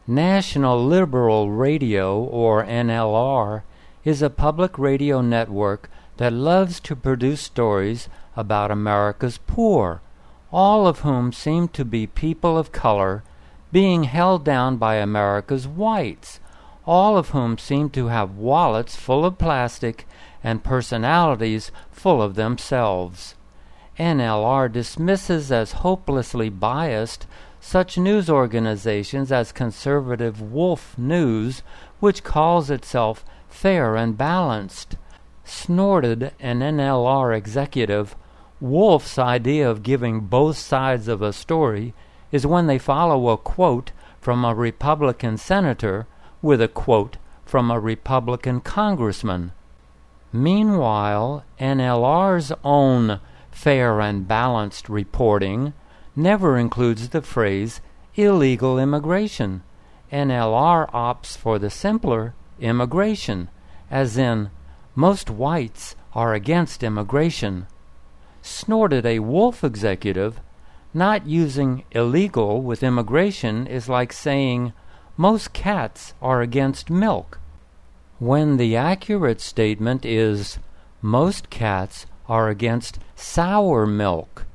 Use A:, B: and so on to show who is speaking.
A: National Liberal Radio, or NLR, is a public radio network that loves to produce stories about America's poor, all of whom seem to be people of color being held down by America's whites, all of whom seem to have wallets full of plastic and personalities full of themselves. NLR dismisses as hopelessly biased such news organizations as conservative Wolf News, which calls itself fair and balanced. Snorted an NLR executive, Wolf's idea of giving both sides of a story is when they follow a quote from a Republican senator with a quote from a Republican congressman. Meanwhile, NLR's own fair and balanced reporting never includes the phrase illegal immigration. NLR opts for the simpler immigration, as in, most whites are against immigration. Snorted a Wolf executive, not using illegal with immigration is like saying, most cats are against milk, when the accurate statement is, most cats are against sour milk.